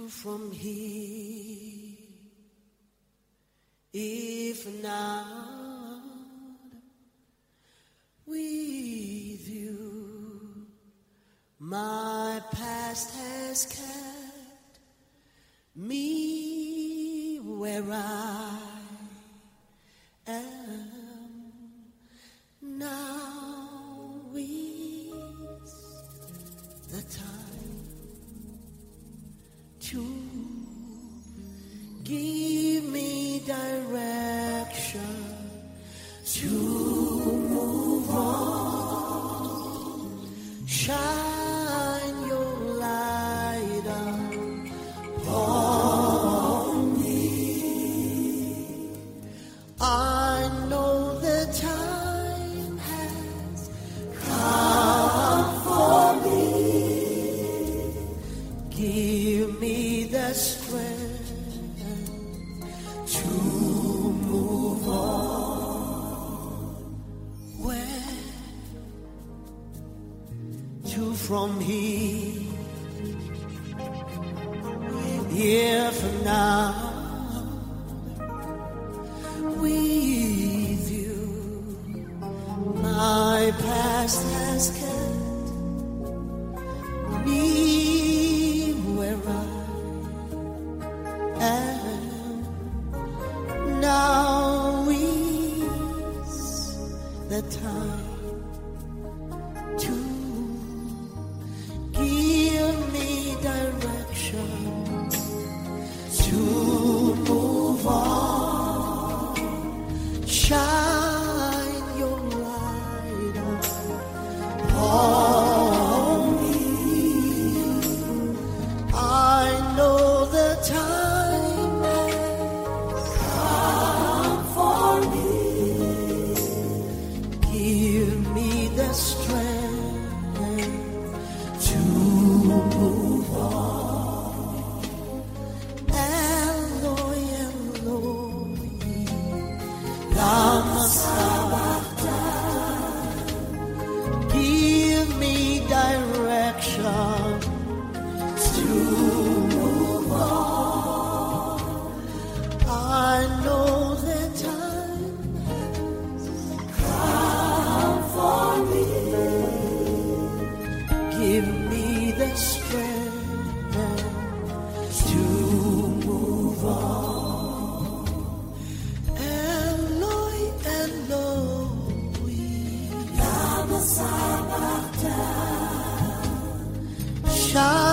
from here, if not with you. My past has kept me where I am. Now is the time to give me direction to move on. Shine your light upon me. I know the time has come for me. Give me the strength to move on. Where to from here? If not with you, my past has kept me where I am. Now is the time to give me direction to move on. Shine your light upon me. I know the time has come for me. Give me the strength to move on. Eloi, Eloi, lama sabachthani. Give me direction to move on. I know the time has come for me. Give me the strength to move on. Eloi, Eloi, lama sabachthani.